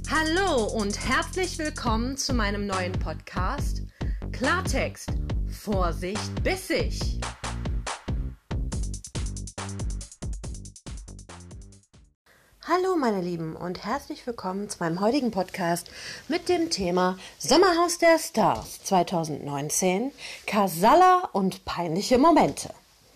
Hallo und herzlich willkommen zu meinem neuen Podcast Klartext, Vorsicht, bissig. Hallo meine Lieben und herzlich willkommen zu meinem heutigen Podcast mit dem Thema Sommerhaus der Stars 2019, Casalla und peinliche Momente.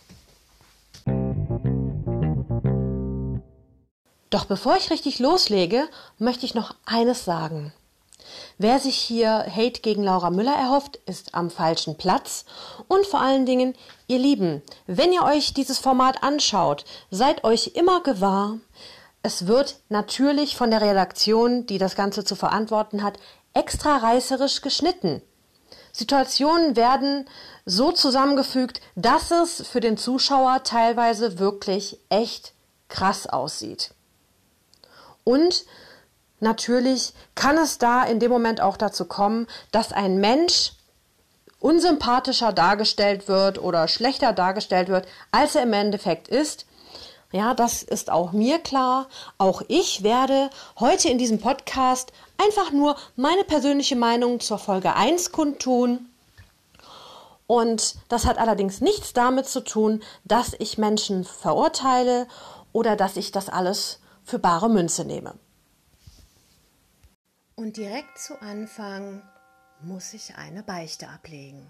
Doch bevor ich richtig loslege, möchte ich noch eines sagen. Wer sich hier Hate gegen Laura Müller erhofft, ist am falschen Platz. Und vor allen Dingen, ihr Lieben, wenn ihr euch dieses Format anschaut, seid euch immer gewahr, es wird natürlich von der Redaktion, die das Ganze zu verantworten hat, extra reißerisch geschnitten. Situationen werden so zusammengefügt, dass es für den Zuschauer teilweise wirklich echt krass aussieht. Und natürlich kann es da in dem Moment auch dazu kommen, dass ein Mensch unsympathischer dargestellt wird oder schlechter dargestellt wird, als er im Endeffekt ist. Ja, das ist auch mir klar. Auch ich werde heute in diesem Podcast einfach nur meine persönliche Meinung zur Folge 1 kundtun. Und das hat allerdings nichts damit zu tun, dass ich Menschen verurteile oder dass ich das alles für bare Münze nehme. Und direkt zu Anfang muss ich eine Beichte ablegen.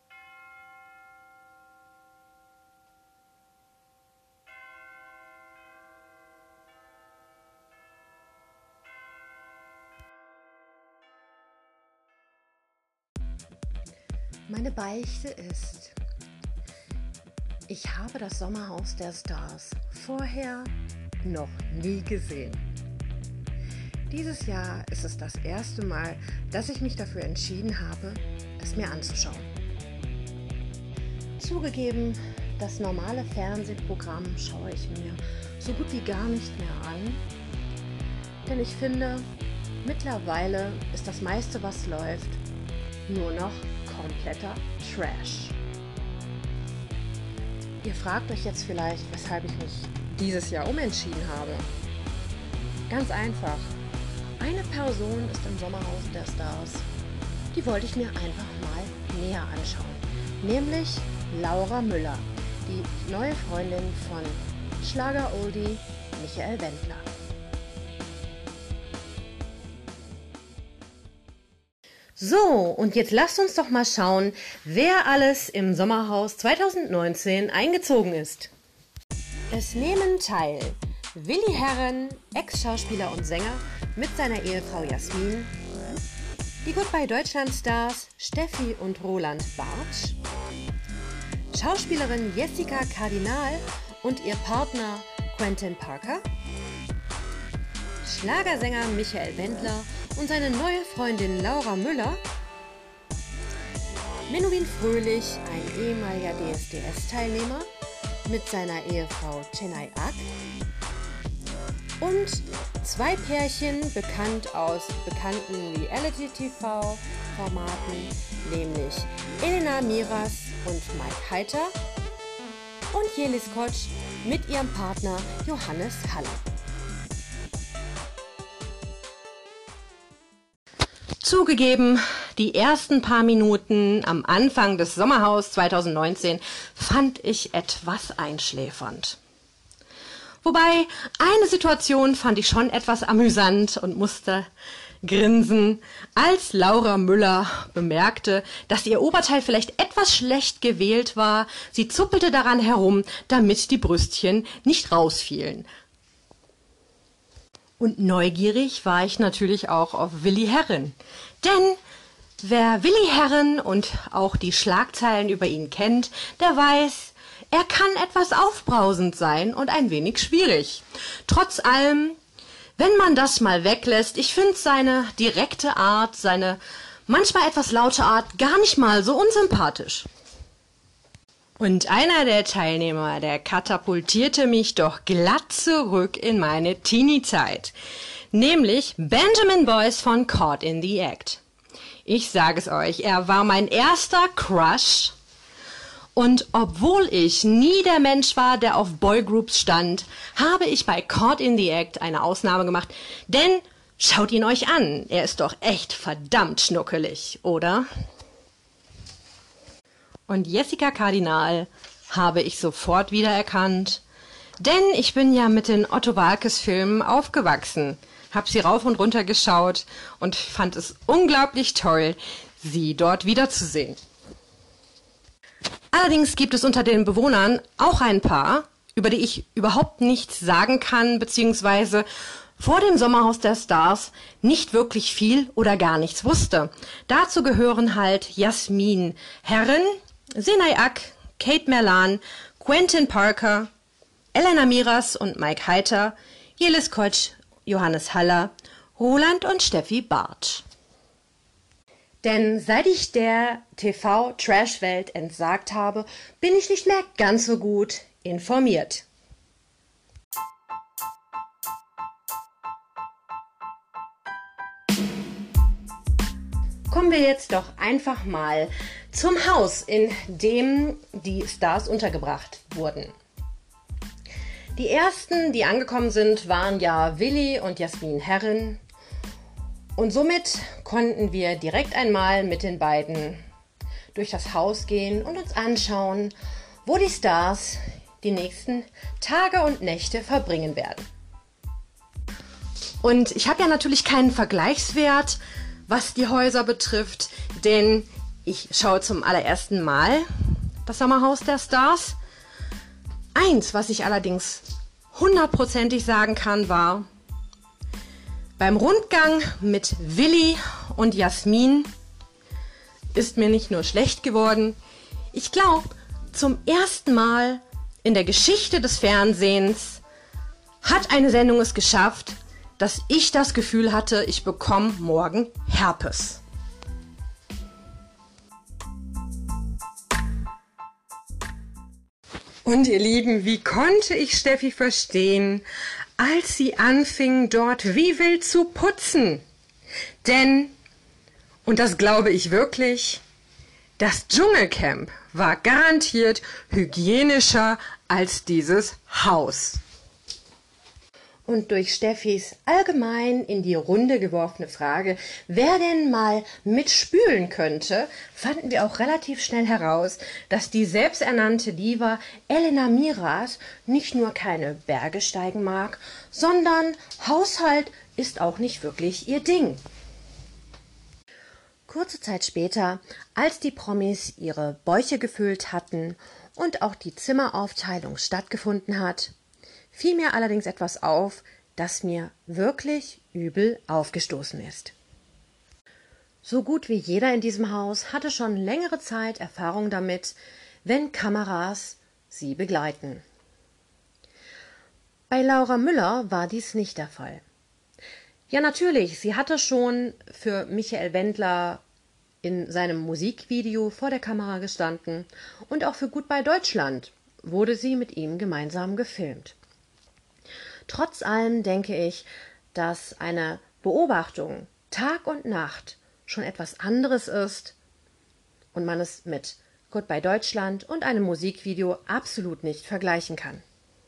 Meine Beichte ist: Ich habe das Sommerhaus der Stars vorher noch nie gesehen. Dieses Jahr ist es das erste Mal, dass ich mich dafür entschieden habe, es mir anzuschauen. Zugegeben, das normale Fernsehprogramm schaue ich mir so gut wie gar nicht mehr an, denn ich finde, mittlerweile ist das meiste, was läuft, nur noch kompletter Trash. Ihr fragt euch jetzt vielleicht, weshalb ich mich dieses Jahr umentschieden habe. Ganz einfach. Eine Person ist im Sommerhaus der Stars. Die wollte ich mir einfach mal näher anschauen. Nämlich Laura Müller, die neue Freundin von Schlager-Oldie Michael Wendler. So, und jetzt lasst uns doch mal schauen, wer alles im Sommerhaus 2019 eingezogen ist. Es nehmen teil Willi Herren, Ex-Schauspieler und Sänger, mit seiner Ehefrau Jasmin, die Goodbye Deutschland Stars Steffi und Roland Bartsch, Schauspielerin Jessica Kardinal und ihr Partner Quentin Parker, Schlagersänger Michael Wendler und seine neue Freundin Laura Müller, Menuhin Fröhlich, ein ehemaliger DSDS-Teilnehmer, mit seiner Ehefrau Chenay Ak, und zwei Pärchen, bekannt aus bekannten Reality-TV-Formaten, nämlich Elena Miras und Mike Heiter, und Jelis Kotsch mit ihrem Partner Johannes Haller. Zugegeben, die ersten paar Minuten am Anfang des Sommerhaus 2019 fand ich etwas einschläfernd. Wobei, eine Situation fand ich schon etwas amüsant und musste grinsen, als Laura Müller bemerkte, dass ihr Oberteil vielleicht etwas schlecht gewählt war. Sie zuppelte daran herum, damit die Brüstchen nicht rausfielen. Und neugierig war ich natürlich auch auf Willi Herren. Denn wer Willi Herren und auch die Schlagzeilen über ihn kennt, der weiß, er kann etwas aufbrausend sein und ein wenig schwierig. Trotz allem, wenn man das mal weglässt, ich finde seine direkte Art, seine manchmal etwas laute Art gar nicht mal so unsympathisch. Und einer der Teilnehmer, der katapultierte mich doch glatt zurück in meine Teenie-Zeit. Nämlich Benjamin Boyce von Caught in the Act. Ich sage es euch, er war mein erster Crush. Und obwohl ich nie der Mensch war, der auf Boygroups stand, habe ich bei Caught in the Act eine Ausnahme gemacht. Denn Schaut ihn euch an, er ist doch echt verdammt schnuckelig, oder? Und Jessica Kardinal habe ich sofort wiedererkannt, denn ich bin ja mit den Otto Waalkes Filmen aufgewachsen, habe sie rauf und runter geschaut und fand es unglaublich toll, sie dort wiederzusehen. Allerdings gibt es unter den Bewohnern auch ein paar, über die ich überhaupt nichts sagen kann, beziehungsweise vor dem Sommerhaus der Stars nicht wirklich viel oder gar nichts wusste. Dazu gehören halt Jasmin Herren, Senay Ak, Kate Merlan, Quentin Parker, Elena Miras und Mike Heiter, Jelis Kotsch, Johannes Haller, Roland und Steffi Bartsch. Denn seit ich der TV-Trash-Welt entsagt habe, bin ich nicht mehr ganz so gut informiert. Kommen wir jetzt doch einfach mal zum Haus, in dem die Stars untergebracht wurden. Die ersten, die angekommen sind, waren ja Willi und Jasmin Herren. Und somit konnten wir direkt einmal mit den beiden durch das Haus gehen und uns anschauen, wo die Stars die nächsten Tage und Nächte verbringen werden. Und ich habe ja natürlich keinen Vergleichswert, was die Häuser betrifft, denn ich schaue zum allerersten Mal das Sommerhaus der Stars. Eins, was ich allerdings hundertprozentig sagen kann, war, beim Rundgang mit Willi und Jasmin ist mir nicht nur schlecht geworden, ich glaube, zum ersten Mal in der Geschichte des Fernsehens hat eine Sendung es geschafft, dass ich das Gefühl hatte, ich bekomme morgen Herpes. Und ihr Lieben, wie konnte ich Steffi verstehen, als sie anfing, dort wie wild zu putzen? Denn, und das glaube ich wirklich, das Dschungelcamp war garantiert hygienischer als dieses Haus. Und durch Steffis allgemein in die Runde geworfene Frage, wer denn mal mitspülen könnte, fanden wir auch relativ schnell heraus, dass die selbsternannte Diva Elena Miras nicht nur keine Berge steigen mag, sondern Haushalt ist auch nicht wirklich ihr Ding. Kurze Zeit später, als die Promis ihre Bäuche gefüllt hatten und auch die Zimmeraufteilung stattgefunden hat, fiel mir allerdings etwas auf, das mir wirklich übel aufgestoßen ist. So gut wie jeder in diesem Haus hatte schon längere Zeit Erfahrung damit, wenn Kameras sie begleiten. Bei Laura Müller war dies nicht der Fall. Ja, natürlich, sie hatte schon für Michael Wendler in seinem Musikvideo vor der Kamera gestanden und auch für Goodbye Deutschland wurde sie mit ihm gemeinsam gefilmt. Trotz allem denke ich, dass eine Beobachtung Tag und Nacht schon etwas anderes ist und man es mit Goodbye Deutschland und einem Musikvideo absolut nicht vergleichen kann.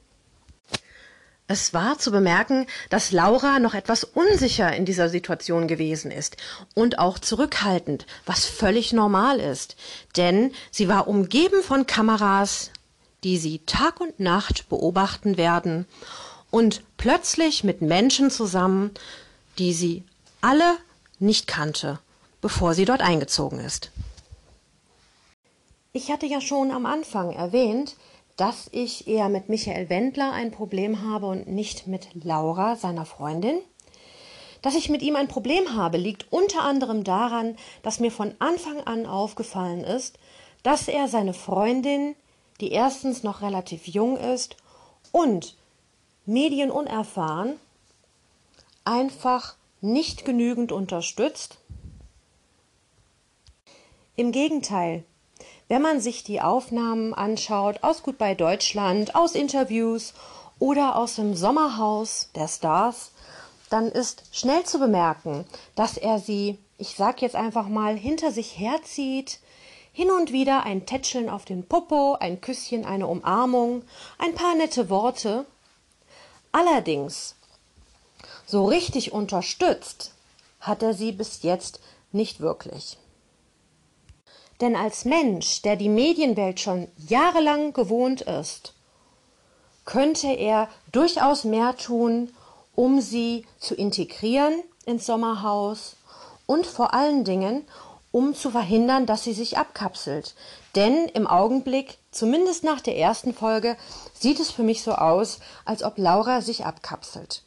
Es war zu bemerken, dass Laura noch etwas unsicher in dieser Situation gewesen ist und auch zurückhaltend, was völlig normal ist, denn sie war umgeben von Kameras, die sie Tag und Nacht beobachten werden und plötzlich mit Menschen zusammen, die sie alle nicht kannte, bevor sie dort eingezogen ist. Ich hatte ja schon am Anfang erwähnt, dass ich eher mit Michael Wendler ein Problem habe und nicht mit Laura, seiner Freundin. Dass ich mit ihm ein Problem habe, liegt unter anderem daran, dass mir von Anfang an aufgefallen ist, dass er seine Freundin, die erstens noch relativ jung ist und medienunerfahren, einfach nicht genügend unterstützt. Im Gegenteil, wenn man sich die Aufnahmen anschaut aus Goodbye Deutschland, aus Interviews oder aus dem Sommerhaus der Stars, dann ist schnell zu bemerken, dass er sie, ich sag jetzt einfach mal, hinter sich herzieht, hin und wieder ein Tätscheln auf den Popo, ein Küsschen, eine Umarmung, ein paar nette Worte. Allerdings, so richtig unterstützt hat er sie bis jetzt nicht wirklich. Denn als Mensch, der die Medienwelt schon jahrelang gewohnt ist, könnte er durchaus mehr tun, um sie zu integrieren ins Sommerhaus und vor allen Dingen, um zu verhindern, dass sie sich abkapselt. Denn im Augenblick, zumindest nach der ersten Folge, sieht es für mich so aus, als ob Laura sich abkapselt.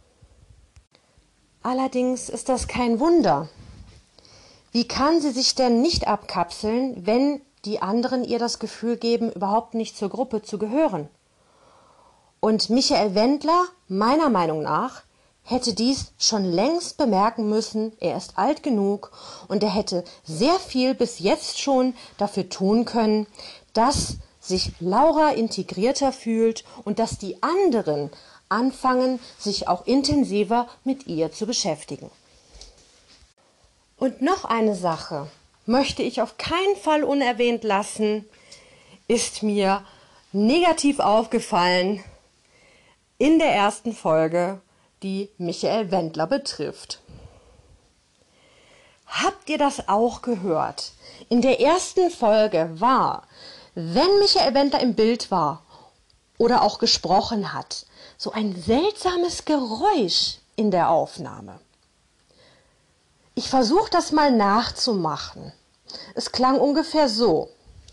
Allerdings ist das kein Wunder. Wie kann sie sich denn nicht abkapseln, wenn die anderen ihr das Gefühl geben, überhaupt nicht zur Gruppe zu gehören? Und Michael Wendler, meiner Meinung nach, hätte dies schon längst bemerken müssen. Er ist alt genug und er hätte sehr viel bis jetzt schon dafür tun können, dass sich Laura integrierter fühlt und dass die anderen anfangen, sich auch intensiver mit ihr zu beschäftigen. Und noch eine Sache möchte ich auf keinen Fall unerwähnt lassen, ist mir negativ aufgefallen in der ersten Folge, die Michael Wendler betrifft. Habt ihr das auch gehört? In der ersten Folge war, wenn Michael Wendler im Bild war oder auch gesprochen hat, so ein seltsames Geräusch in der Aufnahme. Ich versuche das mal nachzumachen. Es klang ungefähr so.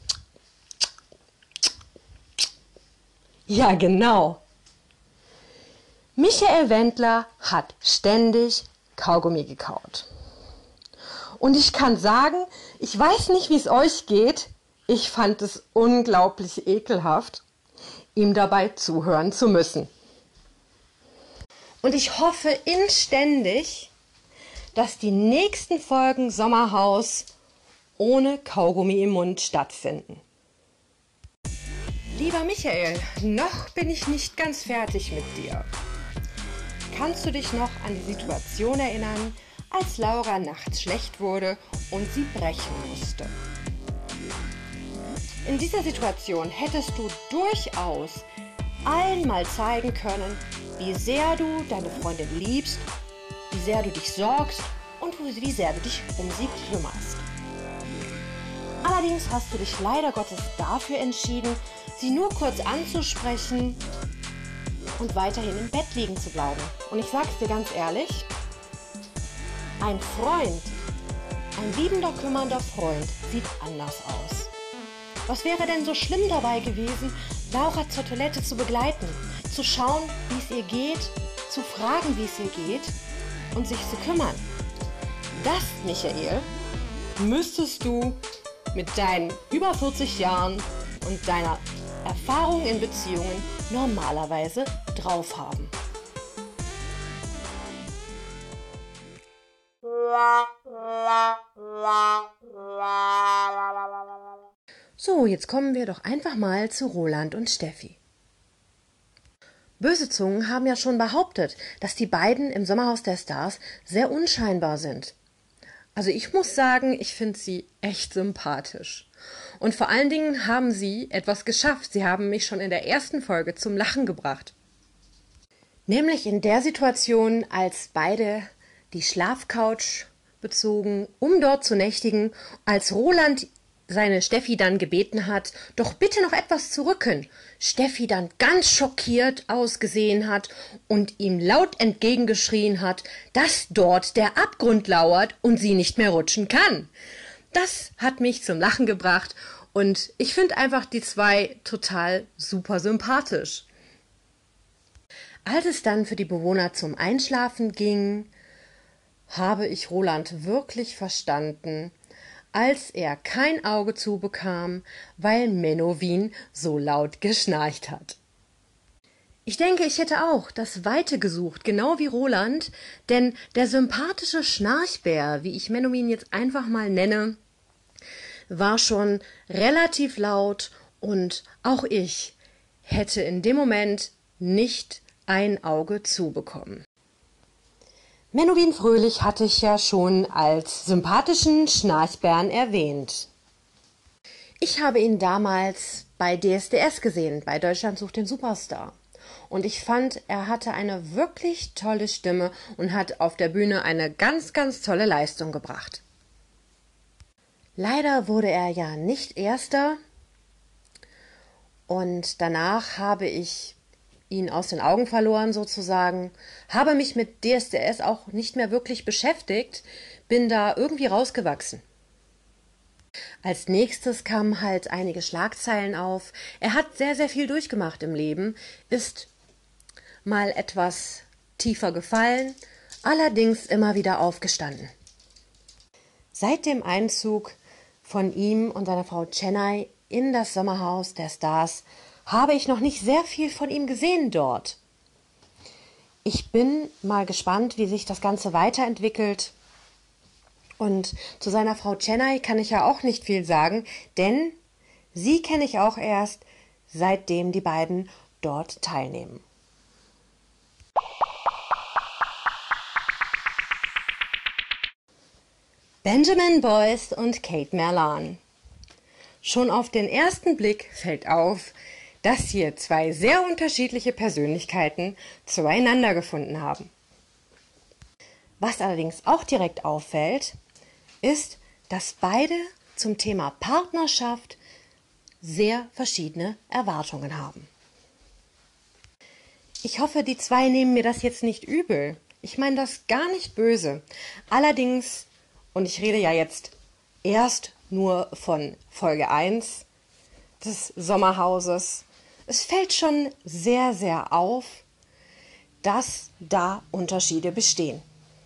Ja, genau. Michael Wendler hat ständig Kaugummi gekaut. Und ich kann sagen, ich weiß nicht, wie es euch geht. Ich fand es unglaublich ekelhaft, ihm dabei zuhören zu müssen. Und ich hoffe inständig, dass die nächsten Folgen Sommerhaus ohne Kaugummi im Mund stattfinden. Lieber Michael, noch bin ich nicht ganz fertig mit dir. Kannst du dich noch an die Situation erinnern, als Laura nachts schlecht wurde und sie brechen musste? In dieser Situation hättest du durchaus allen mal zeigen können, wie sehr du deine Freundin liebst, wie sehr du dich sorgst und wie sehr du dich um sie kümmerst. Allerdings hast du dich leider Gottes dafür entschieden, sie nur kurz anzusprechen und weiterhin im Bett liegen zu bleiben. Und ich sag's dir ganz ehrlich, ein Freund, ein liebender, kümmernder Freund sieht anders aus. Was wäre denn so schlimm dabei gewesen, Laura zur Toilette zu begleiten, zu schauen, wie es ihr geht, zu fragen, wie es ihr geht und sich zu kümmern? Das, Michael, müsstest du mit deinen über 40 Jahren und deiner Erfahrung in Beziehungen normalerweise drauf haben. So, jetzt kommen wir doch einfach mal zu Roland und Steffi. Böse Zungen haben ja schon behauptet, dass die beiden im Sommerhaus der Stars sehr unscheinbar sind. Also ich muss sagen, ich finde sie echt sympathisch. Und vor allen Dingen haben sie etwas geschafft. Sie haben mich schon in der ersten Folge zum Lachen gebracht. Nämlich in der Situation, als beide die Schlafcouch bezogen, um dort zu nächtigen, als Roland seine Steffi dann gebeten hat, doch bitte noch etwas zu rücken. Steffi dann ganz schockiert ausgesehen hat und ihm laut entgegengeschrien hat, dass dort der Abgrund lauert und sie nicht mehr rutschen kann. Das hat mich zum Lachen gebracht und ich finde einfach die zwei total super sympathisch. Als es dann für die Bewohner zum Einschlafen ging, habe ich Roland wirklich verstanden, als er kein Auge zubekam, weil Menowin so laut geschnarcht hat. Ich denke, ich hätte auch das Weite gesucht, genau wie Roland, denn der sympathische Schnarchbär, wie ich Menowin jetzt einfach mal nenne, war schon relativ laut und auch ich hätte in dem Moment nicht ein Auge zubekommen. Menowin Fröhlich hatte ich ja schon als sympathischen Schnarchbären erwähnt. Ich habe ihn damals bei DSDS gesehen, bei Deutschland sucht den Superstar. und ich fand, er hatte eine wirklich tolle Stimme und hat auf der Bühne eine ganz, ganz tolle Leistung gebracht. Leider wurde er ja nicht Erster und danach habe ich ihn aus den Augen verloren sozusagen, habe mich mit DSDS auch nicht mehr wirklich beschäftigt, bin da irgendwie rausgewachsen. Als nächstes kamen halt einige Schlagzeilen auf. Er hat sehr, sehr viel durchgemacht im Leben, ist mal etwas tiefer gefallen, allerdings immer wieder aufgestanden. Seit dem Einzug von ihm und seiner Frau Chennai in das Sommerhaus der Stars habe ich noch nicht sehr viel von ihm gesehen dort. Ich bin mal gespannt, wie sich das Ganze weiterentwickelt. Und zu seiner Frau Chennai kann ich ja auch nicht viel sagen, denn sie kenne ich auch erst, seitdem die beiden dort teilnehmen. Benjamin Boyce und Kate Merlan. Schon auf den ersten Blick fällt auf, dass hier zwei sehr unterschiedliche Persönlichkeiten zueinander gefunden haben. Was allerdings auch direkt auffällt, ist, dass beide zum Thema Partnerschaft sehr verschiedene Erwartungen haben. Ich hoffe, die zwei nehmen mir das jetzt nicht übel. Ich meine das gar nicht böse. Allerdings, und ich rede ja jetzt erst nur von Folge 1 des Sommerhauses, es fällt schon sehr, sehr auf, dass da Unterschiede bestehen.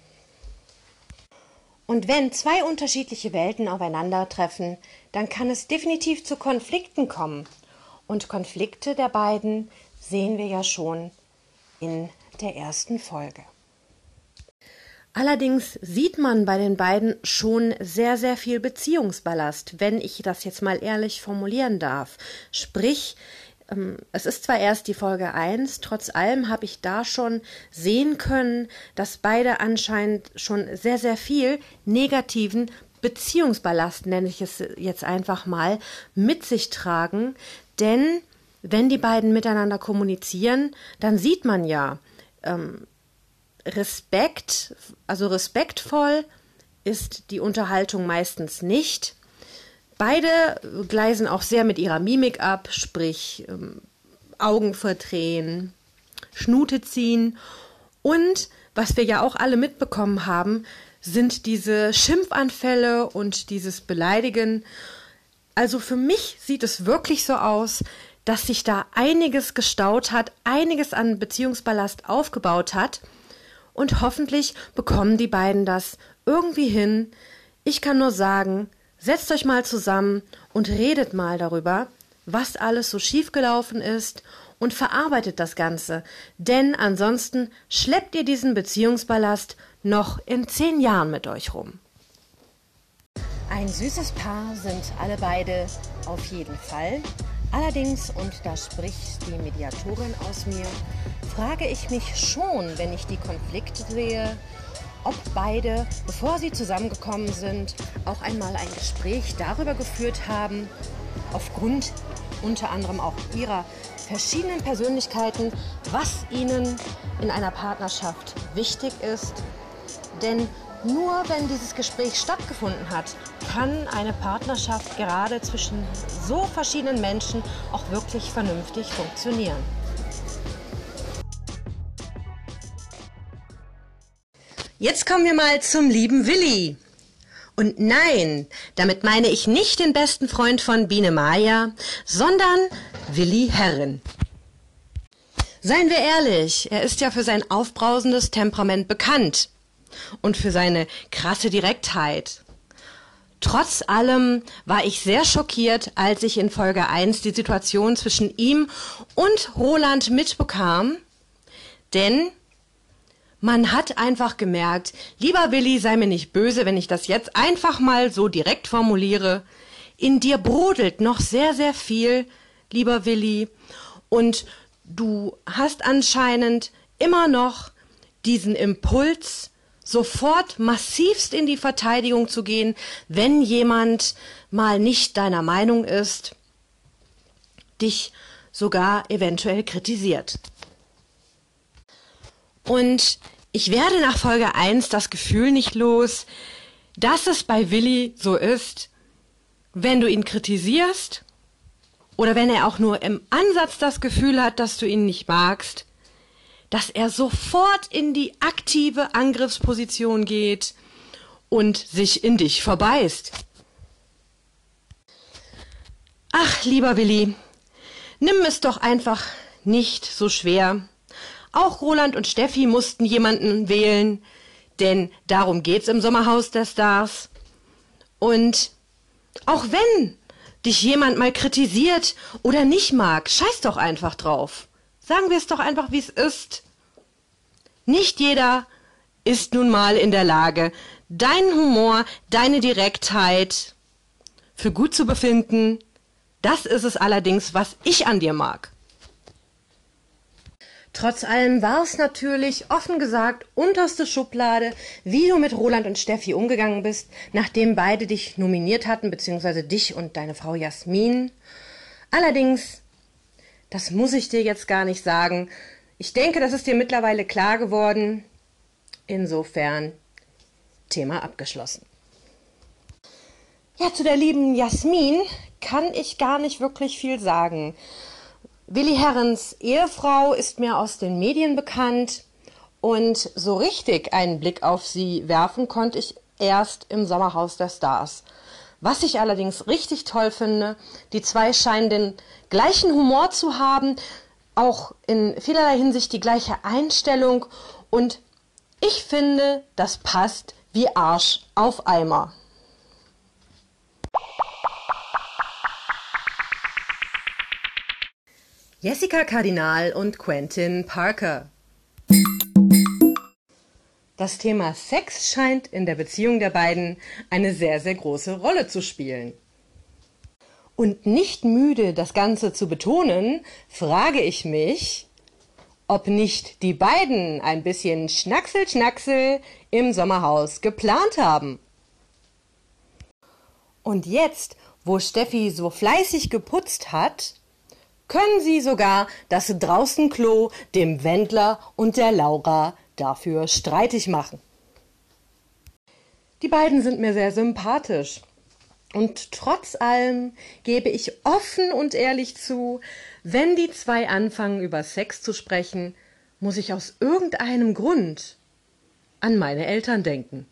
Und wenn zwei unterschiedliche Welten aufeinandertreffen, dann kann es definitiv zu Konflikten kommen. Und Konflikte der beiden sehen wir ja schon in der ersten Folge. Allerdings sieht man bei den beiden schon sehr, sehr viel Beziehungsballast, wenn ich das jetzt mal ehrlich formulieren darf. Sprich, es ist zwar erst die Folge 1, trotz allem habe ich da schon sehen können, dass beide anscheinend schon sehr, sehr viel negativen Beziehungsballast, nenne ich es jetzt einfach mal, mit sich tragen. Denn wenn die beiden miteinander kommunizieren, dann sieht man ja, respektvoll ist die Unterhaltung meistens nicht. Beide gleisen auch sehr mit ihrer Mimik ab, sprich Augen verdrehen, Schnute ziehen. Und was wir ja auch alle mitbekommen haben, sind diese Schimpfanfälle und dieses Beleidigen. Also für mich sieht es wirklich so aus, dass sich da einiges gestaut hat, einiges an Beziehungsballast aufgebaut hat. Und hoffentlich bekommen die beiden das irgendwie hin. Ich kann nur sagen, setzt euch mal zusammen und redet mal darüber, was alles so schiefgelaufen ist und verarbeitet das Ganze. Denn ansonsten schleppt ihr diesen Beziehungsballast noch in 10 Jahren mit euch rum. Ein süßes Paar sind alle beide auf jeden Fall. Allerdings, und da spricht die Mediatorin aus mir, frage ich mich schon, wenn ich die Konflikte sehe, ob beide, bevor sie zusammengekommen sind, auch einmal ein Gespräch darüber geführt haben, aufgrund unter anderem auch ihrer verschiedenen Persönlichkeiten, was ihnen in einer Partnerschaft wichtig ist. Denn nur wenn dieses Gespräch stattgefunden hat, kann eine Partnerschaft gerade zwischen so verschiedenen Menschen auch wirklich vernünftig funktionieren. Jetzt kommen wir mal zum lieben Willi. Und nein, damit meine ich nicht den besten Freund von Biene Maya, sondern Willi Herren. Seien wir ehrlich, er ist ja für sein aufbrausendes Temperament bekannt und für seine krasse Direktheit. Trotz allem war ich sehr schockiert, als ich in Folge 1 die Situation zwischen ihm und Roland mitbekam, denn man hat einfach gemerkt, lieber Willi, sei mir nicht böse, wenn ich das jetzt einfach mal so direkt formuliere. In dir brodelt noch sehr, sehr viel, lieber Willi. Und du hast anscheinend immer noch diesen Impuls, sofort massivst in die Verteidigung zu gehen, wenn jemand mal nicht deiner Meinung ist, dich sogar eventuell kritisiert. Und ich werde nach Folge 1 das Gefühl nicht los, dass es bei Willi so ist, wenn du ihn kritisierst oder wenn er auch nur im Ansatz das Gefühl hat, dass du ihn nicht magst, dass er sofort in die aktive Angriffsposition geht und sich in dich verbeißt. Ach, lieber Willi, nimm es doch einfach nicht so schwer. Auch Roland und Steffi mussten jemanden wählen, denn darum geht's im Sommerhaus der Stars. Und auch wenn dich jemand mal kritisiert oder nicht mag, scheiß doch einfach drauf. Sagen wir es doch einfach, wie es ist. Nicht jeder ist nun mal in der Lage, deinen Humor, deine Direktheit für gut zu befinden. Das ist es allerdings, was ich an dir mag. Trotz allem war es natürlich, offen gesagt, unterste Schublade, wie du mit Roland und Steffi umgegangen bist, nachdem beide dich nominiert hatten, beziehungsweise dich und deine Frau Jasmin. Allerdings, das muss ich dir jetzt gar nicht sagen. Ich denke, das ist dir mittlerweile klar geworden. Insofern, Thema abgeschlossen. Ja, zu der lieben Jasmin kann ich gar nicht wirklich viel sagen. Willi Herrens Ehefrau ist mir aus den Medien bekannt und so richtig einen Blick auf sie werfen konnte ich erst im Sommerhaus der Stars. Was ich allerdings richtig toll finde, die zwei scheinen den gleichen Humor zu haben, auch in vielerlei Hinsicht die gleiche Einstellung und ich finde, das passt wie Arsch auf Eimer. Jessica Kardinal und Quentin Parker. Das Thema Sex scheint in der Beziehung der beiden eine sehr, sehr große Rolle zu spielen. Und nicht müde, das Ganze zu betonen, frage ich mich, ob nicht die beiden ein bisschen Schnacksel im Sommerhaus geplant haben. Und jetzt, wo Steffi so fleißig geputzt hat, können sie sogar das Draußenklo dem Wendler und der Laura dafür streitig machen. Die beiden sind mir sehr sympathisch. Und trotz allem gebe ich offen und ehrlich zu, wenn die zwei anfangen, über Sex zu sprechen, muss ich aus irgendeinem Grund an meine Eltern denken.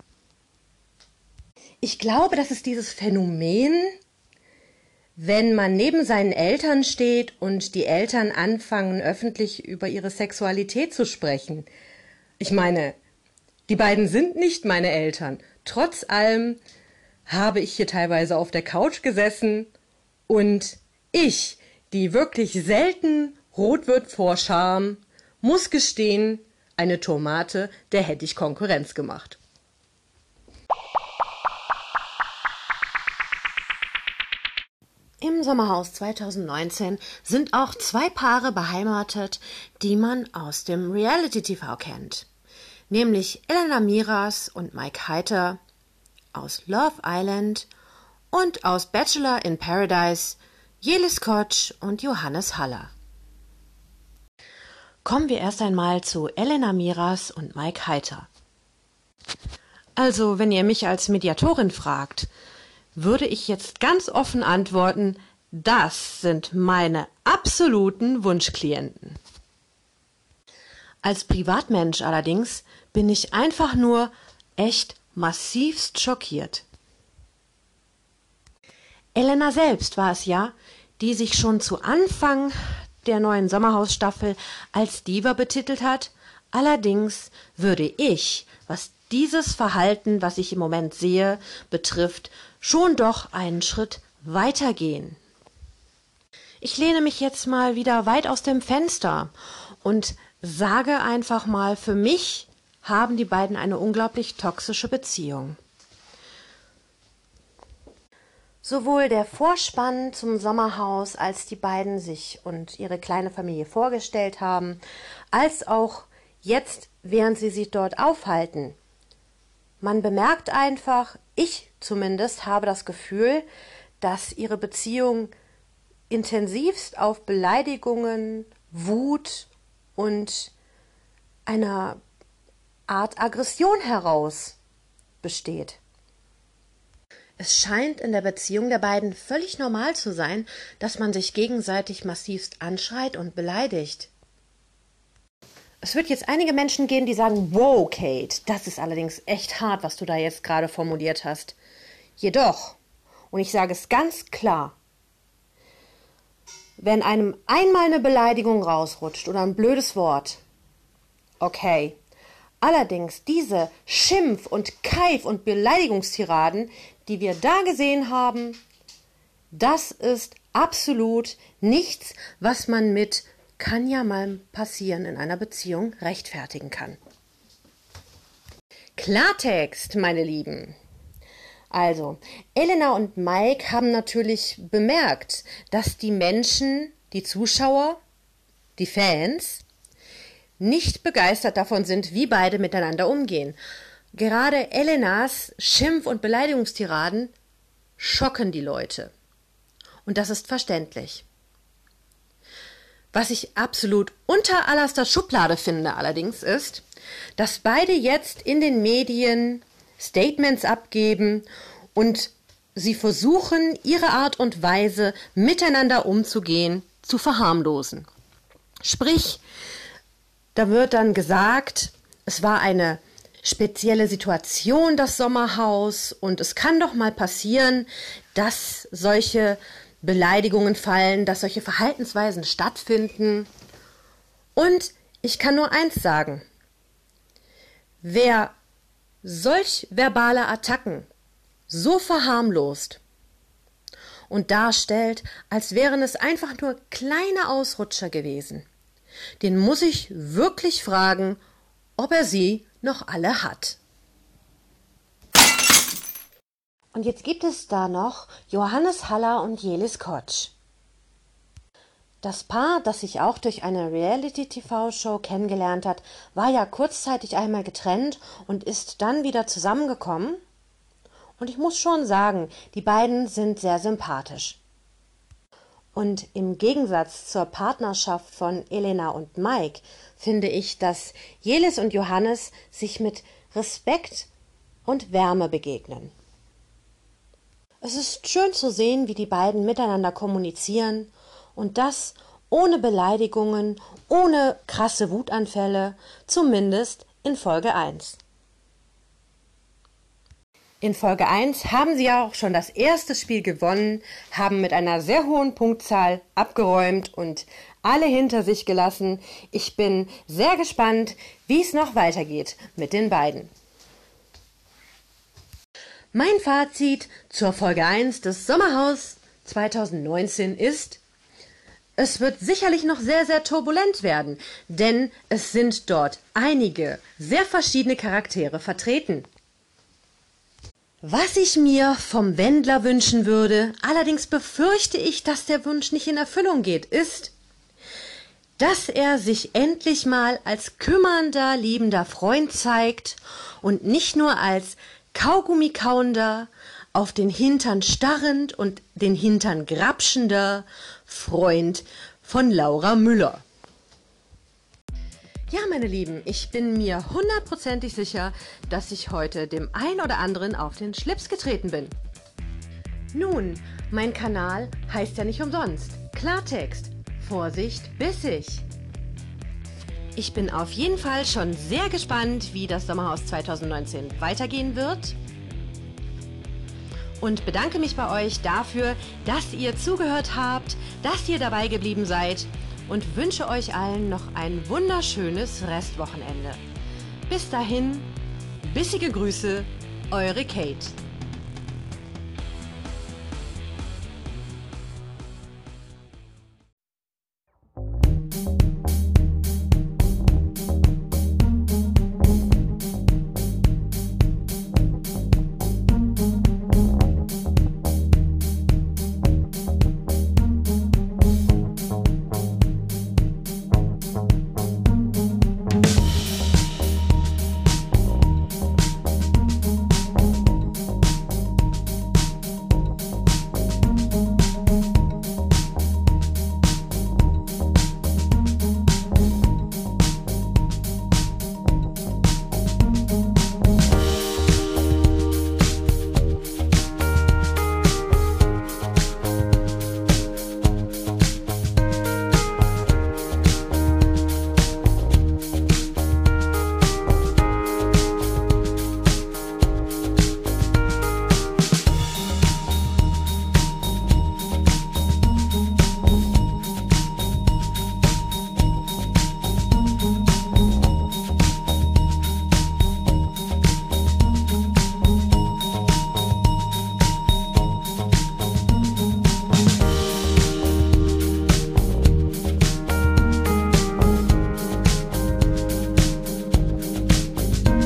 Ich glaube, das ist dieses Phänomen, wenn man neben seinen Eltern steht und die Eltern anfangen, öffentlich über ihre Sexualität zu sprechen. Ich meine, die beiden sind nicht meine Eltern. Trotz allem habe ich hier teilweise auf der Couch gesessen und ich, die wirklich selten rot wird vor Scham, muss gestehen, eine Tomate, der hätte ich Konkurrenz gemacht. Im Sommerhaus 2019 sind auch zwei Paare beheimatet, die man aus dem Reality-TV kennt. Nämlich Elena Miras und Mike Heiter aus Love Island und aus Bachelor in Paradise Jelis Kotsch und Johannes Haller. Kommen wir erst einmal zu Elena Miras und Mike Heiter. Also, wenn ihr mich als Mediatorin fragt, würde ich jetzt ganz offen antworten, das sind meine absoluten Wunschklienten. Als Privatmensch allerdings bin ich einfach nur echt massivst schockiert. Elena selbst war es ja, die sich schon zu Anfang der neuen Sommerhausstaffel als Diva betitelt hat. Allerdings würde ich, was dieses Verhalten, was ich im Moment sehe, betrifft, schon doch einen Schritt weitergehen. Ich lehne mich jetzt mal wieder weit aus dem Fenster und sage einfach mal, für mich haben die beiden eine unglaublich toxische Beziehung. Sowohl der Vorspann zum Sommerhaus, als die beiden sich und ihre kleine Familie vorgestellt haben, als auch jetzt, während sie sich dort aufhalten. Man bemerkt einfach, ich zumindest habe das Gefühl, dass ihre Beziehung intensivst auf Beleidigungen, Wut und einer Art Aggression heraus besteht. Es scheint in der Beziehung der beiden völlig normal zu sein, dass man sich gegenseitig massivst anschreit und beleidigt. Es wird jetzt einige Menschen geben, die sagen, wow, Kate, das ist allerdings echt hart, was du da jetzt gerade formuliert hast. Jedoch, und ich sage es ganz klar, wenn einem einmal eine Beleidigung rausrutscht oder ein blödes Wort, okay. Allerdings diese Schimpf- und Keif- und Beleidigungstiraden, die wir da gesehen haben, das ist absolut nichts, was man mit kann ja mal passieren in einer Beziehung rechtfertigen kann. Klartext, meine Lieben. Also, Elena und Mike haben natürlich bemerkt, dass die Menschen, die Zuschauer, die Fans, nicht begeistert davon sind, wie beide miteinander umgehen. Gerade Elenas Schimpf- und Beleidigungstiraden schocken die Leute. Und das ist verständlich. Was ich absolut unter allerster Schublade finde allerdings ist, dass beide jetzt in den Medien Statements abgeben und sie versuchen, ihre Art und Weise, miteinander umzugehen, zu verharmlosen. Sprich, da wird dann gesagt, es war eine spezielle Situation, das Sommerhaus, und es kann doch mal passieren, dass solche Beleidigungen fallen, dass solche Verhaltensweisen stattfinden. Und ich kann nur eins sagen, wer solch verbale Attacken so verharmlost und darstellt, als wären es einfach nur kleine Ausrutscher gewesen, den muss ich wirklich fragen, ob er sie noch alle hat. Und jetzt gibt es da noch Johannes Haller und Jelis Kotsch. Das Paar, das sich auch durch eine Reality-TV-Show kennengelernt hat, war ja kurzzeitig einmal getrennt und ist dann wieder zusammengekommen. Und ich muss schon sagen, die beiden sind sehr sympathisch. Und im Gegensatz zur Partnerschaft von Elena und Mike finde ich, dass Jelis und Johannes sich mit Respekt und Wärme begegnen. Es ist schön zu sehen, wie die beiden miteinander kommunizieren und das ohne Beleidigungen, ohne krasse Wutanfälle, zumindest in Folge 1. In Folge 1 haben sie ja auch schon das erste Spiel gewonnen, haben mit einer sehr hohen Punktzahl abgeräumt und alle hinter sich gelassen. Ich bin sehr gespannt, wie es noch weitergeht mit den beiden. Mein Fazit zur Folge 1 des Sommerhaus 2019 ist, es wird sicherlich noch sehr, sehr turbulent werden, denn es sind dort einige sehr verschiedene Charaktere vertreten. Was ich mir vom Wendler wünschen würde, allerdings befürchte ich, dass der Wunsch nicht in Erfüllung geht, ist, dass er sich endlich mal als kümmernder, liebender Freund zeigt und nicht nur als Kaugummikauender, auf den Hintern starrend und den Hintern grapschender Freund von Laura Müller. Ja, meine Lieben, ich bin mir 100%ig sicher, dass ich heute dem einen oder anderen auf den Schlips getreten bin. Nun, mein Kanal heißt ja nicht umsonst Klartext. Vorsicht, bissig. Ich bin auf jeden Fall schon sehr gespannt, wie das Sommerhaus 2019 weitergehen wird. Und bedanke mich bei euch dafür, dass ihr zugehört habt, dass ihr dabei geblieben seid. Und wünsche euch allen noch ein wunderschönes Restwochenende. Bis dahin, bissige Grüße, eure Kate.